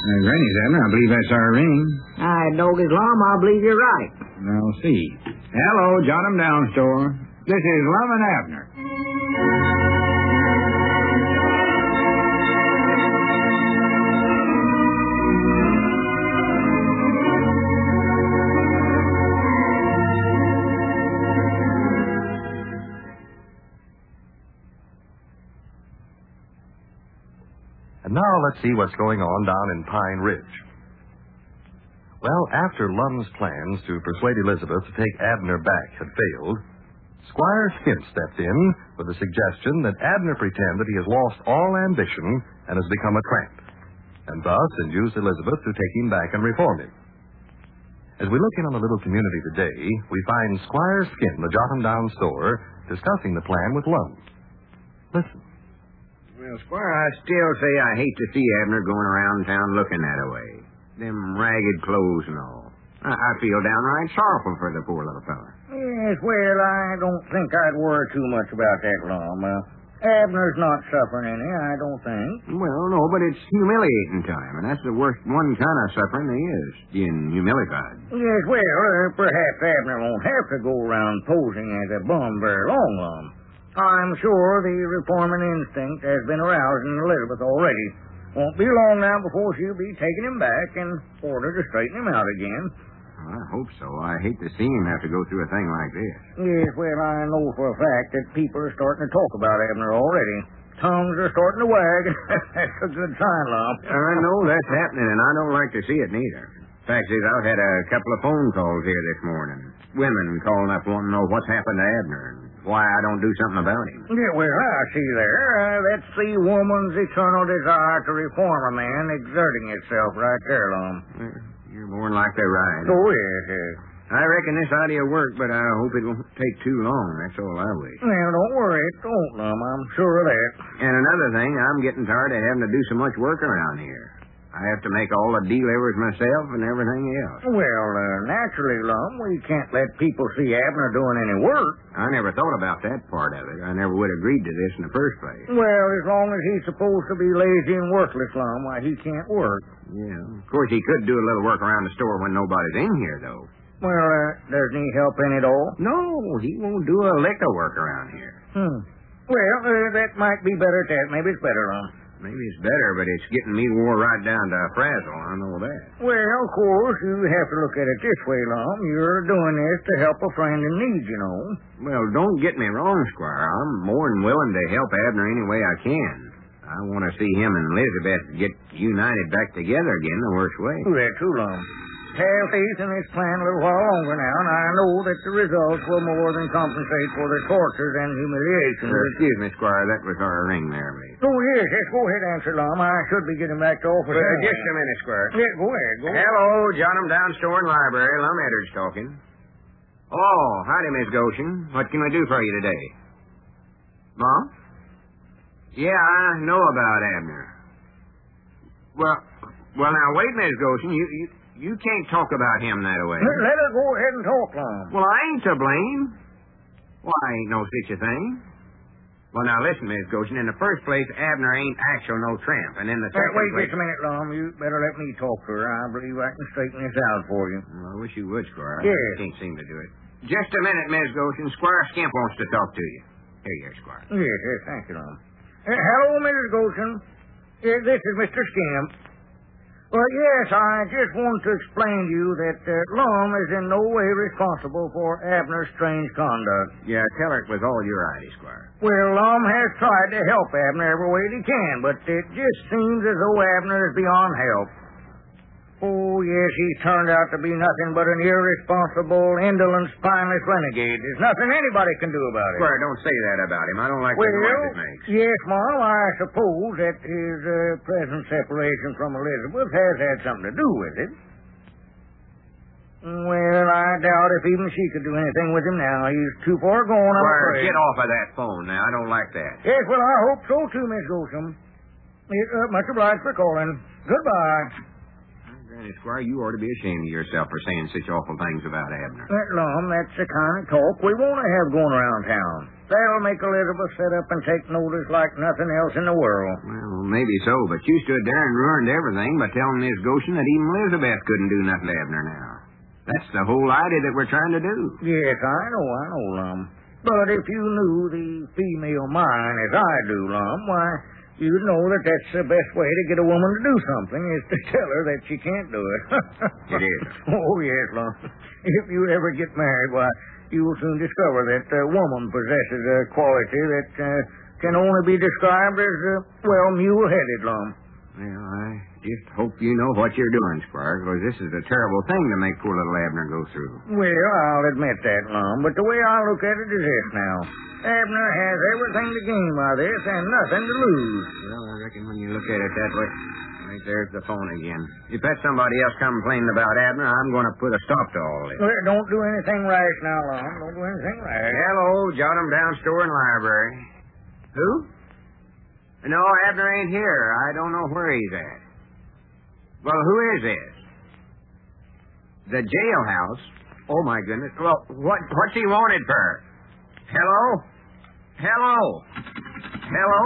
Granny's Abner, I believe that's our ring. Dog Islam, I believe you're right. I'll see. Hello, Jot 'em Down store. This is Lum and Abner. And now let's see what's going on down in Pine Ridge. Well, after Lum's plans to persuade Elizabeth to take Abner back had failed, Squire Skimp stepped in with the suggestion that Abner pretend that he has lost all ambition and has become a tramp, and thus induce Elizabeth to take him back and reform him. As we look in on the little community today, we find Squire Skimp, the Jot 'em Down store, discussing the plan with Lum. Listen. Well, Squire, I still say I hate to see Abner going around town looking that way. Them ragged clothes and all. I feel downright sorrowful for the poor little fella. Yes, well, I don't think I'd worry too much about that, Lum. Abner's not suffering any, I don't think. Well, no, but it's humiliating to him, and that's the worst one kind of suffering there is, being humiliated. Yes, well, perhaps Abner won't have to go around posing as a bum very long, Lum. I'm sure the reforming instinct has been aroused in Elizabeth already. Won't be long now before she'll be taking him back in order to straighten him out again. Well, I hope so. I hate to see him have to go through a thing like this. Yes, well, I know for a fact that people are starting to talk about Abner already. Tongues are starting to wag. That's a good sign, Lum. I know that's happening, and I don't like to see it neither. Fact is, I've had a couple of phone calls here this morning. Women calling up wanting to know what's happened to Abner and why I don't do something about him. Yeah, well, I see there. That's the woman's eternal desire to reform a man exerting itself right there, Lum. You're more than likely right. Oh, yes. I reckon this idea will work, but I hope it won't take too long. That's all I wish. Well, don't worry. It won't, Lum. I'm sure of that. And another thing, I'm getting tired of having to do so much work around here. I have to make all the delivers myself and everything else. Well, naturally, Lum, we can't let people see Abner doing any work. I never thought about that part of it. I never would have agreed to this in the first place. Well, as long as he's supposed to be lazy and worthless, Lum, why, he can't work. Yeah. Of course, he could do a little work around the store when nobody's in here, though. Well, doesn't he help any at all? No, he won't do a lick of work around here. Well, that might be better at that. Maybe it's better, Lum. Maybe it's better, but it's getting me wore right down to a frazzle. I know that. Well, of course, you have to look at it this way, Lum. You're doing this to help a friend in need, you know. Well, don't get me wrong, Squire. I'm more than willing to help Abner any way I can. I want to see him and Elizabeth get united back together again the worst way. That's true, Lum. Have faith in this plan a little while longer now, and I know that the results will more than compensate for the tortures and humiliation. Excuse me, Squire. That was our ring there, please. Oh, yes. Go ahead, answer, Lum. I should be getting back to office. Just a minute, Squire. Yeah, go ahead. Hello, Jot 'em Down store and library. Lum Eddard's talking. Oh, howdy, Miss Goshen. What can we do for you today? Mom? Yeah, I know about Abner. Well, now, wait, Miss Goshen. You can't talk about him that way. Let her go ahead and talk, Lum. Well, I ain't to blame. Well, I ain't no such a thing. Well, now, listen, Miss Goshen. In the first place, Abner ain't actual no tramp. And in the second Wait place... just a minute, Lum. You better let me talk to her. I believe I can straighten this out for you. Well, I wish you would, Squire. Yes. I can't seem to do it. Just a minute, Miss Goshen. Squire Skimp wants to talk to you. Here you are, Squire. Yes, thank you, Lum. Hello, Mrs. Goshen. This is Mr. Skimp. Well, yes, I just want to explain to you that Lum is in no way responsible for Abner's strange conduct. Yeah, tell her it was all your idea, Squire. Well, Lum has tried to help Abner every way he can, but it just seems as though Abner is beyond help. Oh, yes, he's turned out to be nothing but an irresponsible, indolent, spineless renegade. There's nothing anybody can do about it. Squire, don't say that about him. I don't like the noise it makes. Yes, Mom, I suppose that his present separation from Elizabeth has had something to do with it. Well, I doubt if even she could do anything with him now. He's too far gone, I'm afraid. Get off of that phone now. I don't like that. Yes, well, I hope so, too, Miss Goshen. Much obliged for calling. Goodbye. Granny, Squire, you ought to be ashamed of yourself for saying such awful things about Abner. Lum, that's the kind of talk we want to have going around town. That'll make Elizabeth sit up and take notice like nothing else in the world. Well, maybe so, but you stood there and ruined everything by telling Miss Goshen that even Elizabeth couldn't do nothing to Abner now. That's the whole idea that we're trying to do. Yes, I know, Lum. But if you knew the female mind as I do, Lum, why, you'd know that that's the best way to get a woman to do something is to tell her that she can't do it. It is. Oh, yes, Lum. If you ever get married, why, you will soon discover that a woman possesses a quality that can only be described as, mule-headed, Lum. Well, I just hope you know what you're doing, Squire, because this is a terrible thing to make poor little Abner go through. Well, I'll admit that, Lum, but the way I look at it is this now. Abner has everything to gain by this and nothing to lose. Well, I reckon when you look at it that way... Right, there's the phone again. If that's somebody else complaining about Abner, I'm going to put a stop to all this. Well, don't do anything rash now, Lum. Don't do anything rash. Hello, jot 'em down, store and library. Who? No, Abner ain't here. I don't know where he's at. Well, who is this? The jailhouse? Oh, my goodness. Well, what's he wanted for? Hello? Hello? Hello?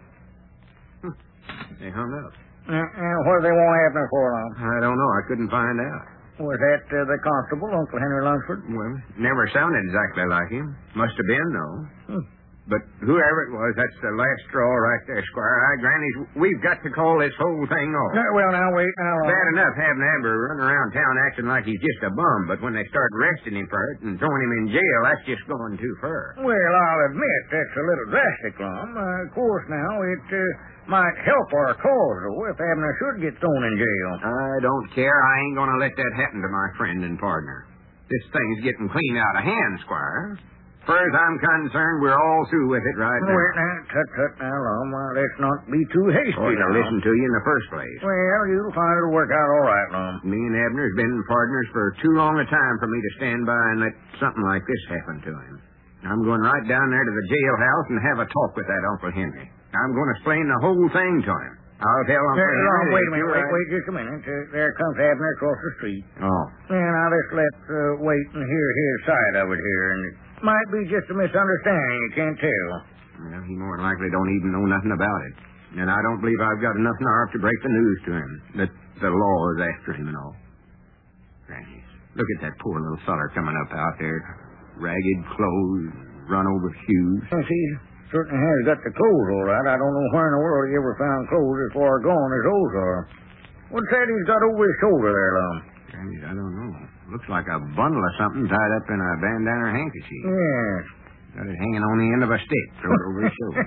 They hung up. What do they want Abner for, Lum? I don't know. I couldn't find out. Was that the constable, Uncle Henry Lunsford? Well, never sounded exactly like him. Must have been, though. But whoever it was, that's the last straw right there, Squire. Granny, we've got to call this whole thing off. Well, now, wait. Now, Bad enough having Abner run around town acting like he's just a bum, but when they start arresting him for it and throwing him in jail, that's just going too far. Well, I'll admit that's a little drastic, Lum. Of course, now, it might help our cause, though, if Abner should get thrown in jail. I don't care. I ain't going to let that happen to my friend and partner. This thing's getting clean out of hand, Squire. As far as I'm concerned, we're all through with it right now. Wait, now, tut, now, Lum. Let's not be too hasty. I ought to listen to you in the first place. Well, you'll find it'll work out all right, Lum. Me and Abner's been partners for too long a time for me to stand by and let something like this happen to him. I'm going right down there to the jailhouse and have a talk with that Uncle Henry. I'm going to explain the whole thing to him. I'll tell Uncle Henry... Wait a minute. Wait just a minute. There comes Abner across the street. Oh. Yeah, now let's wait and hear his side of it here. And it might be just a misunderstanding. You can't tell. Well, he more than likely don't even know nothing about it. And I don't believe I've got enough nerve to break the news to him that the law is after him and all. Granny, look at that poor little feller coming up out there. Ragged clothes, run over shoes. Yes, he certainly has got the clothes all right. I don't know where in the world he ever found clothes as far gone as those are. What's that he's got over his shoulder there, Lum? I don't know. Looks like a bundle of something tied up in a bandana or handkerchief. Yes. Got it hanging on the end of a stick, thrown over his shoulder.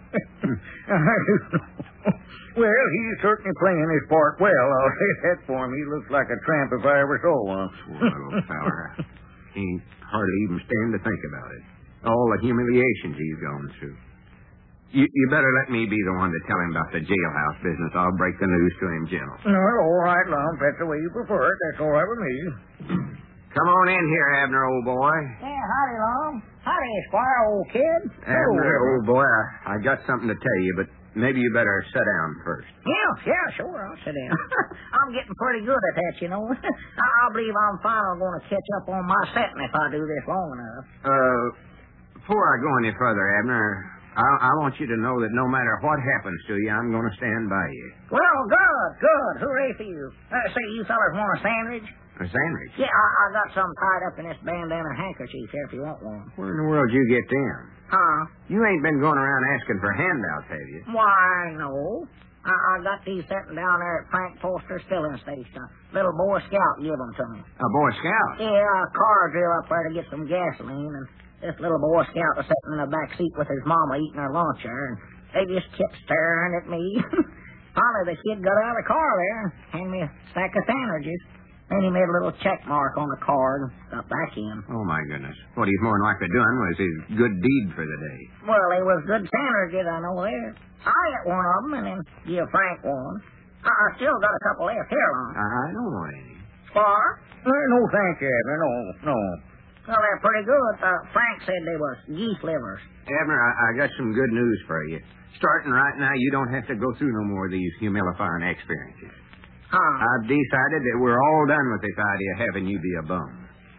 Well, he's certainly playing his part well. I'll say that for him. He looks like a tramp if I ever saw one. Poor little feller. Can't hardly even stand to think about it. All the humiliations he's gone through. You better let me be the one to tell him about the jailhouse business. I'll break the news to him gentle. No, all right, Lum. That's the way you prefer it. That's all right with me. Come on in here, Abner, old boy. Yeah, howdy, Lum. Howdy, Squire, old kid. Abner, old boy, I got something to tell you, but maybe you better sit down first. Yeah, sure. I'll sit down. I'm getting pretty good at that, you know. I believe I'm finally going to catch up on my setting if I do this long enough. Before I go any further, Abner, I want you to know that no matter what happens to you, I'm going to stand by you. Well, good. Hooray for you. Say, you fellas want a sandwich? A sandwich? Yeah, I got some tied up in this bandana handkerchief here if you want one. Where in the world did you get them? Huh? You ain't been going around asking for handouts, have you? Why, no. I got these sitting down there at Frank Foster's filling station. Little Boy Scout give them to me. A Boy Scout? Yeah, a car drew up there to get some gasoline, and this little Boy Scout was sitting in the back seat with his mama eating her lunch there, and they just kept staring at me. Finally, the kid got out of the car there and handed me a stack of sandwiches. Then he made a little check mark on the card and got back in. Oh, my goodness. What he's more than likely doing was his good deed for the day. Well, they was good sandwiches, I know that. I ate one of them and then give Frank one. I still got a couple left here, Lon. I don't want any. Spar? No, thank you, Abner. No. Well, they're pretty good. Frank said they was geese livers. Abner, I got some good news for you. Starting right now, you don't have to go through no more of these humilifying experiences. Huh? I've decided that we're all done with this idea of having you be a bum.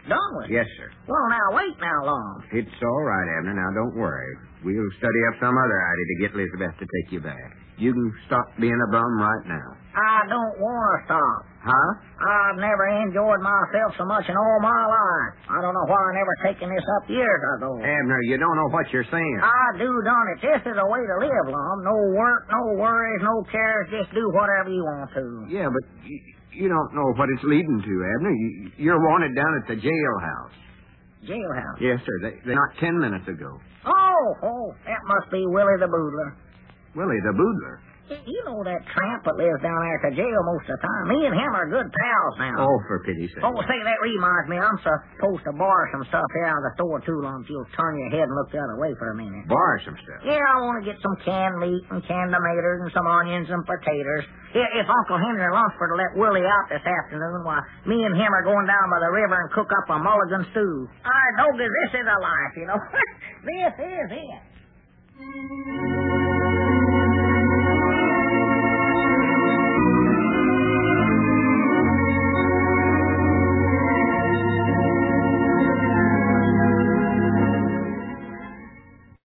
Done with? Yes, sir. Well, now, wait now, Lum. It's all right, Abner. Now, don't worry. We'll study up some other idea to get Elizabeth to take you back. You can stop being a bum right now. I don't want to stop. Huh? I've never enjoyed myself so much in all my life. I don't know why I never taken this up years ago. Abner, you don't know what you're saying. I do, done it. This is a way to live, Lum. No work, no worries, no cares. Just do whatever you want to. Yeah, but you don't know what it's leading to, Abner. You're wanted down at the jailhouse. Jailhouse? Yes, sir. They not 10 minutes ago. Oh, that must be Willie the Boodler. Willie the Boodler? You know that tramp that lives down there at the jail most of the time. Me and him are good pals now. Oh, for pity's sake. Oh, say, that reminds me. I'm supposed to borrow some stuff here out of the store, too, Lum. You'll turn your head and look the other way for a minute. Borrow some stuff? Yeah, I want to get some canned meat and canned tomatoes and some onions and potatoes. If Uncle Henry Lunsford will let Willie out this afternoon, why, me and him are going down by the river and cook up a mulligan stew. All right, Dogie, this is a life, you know. This is it.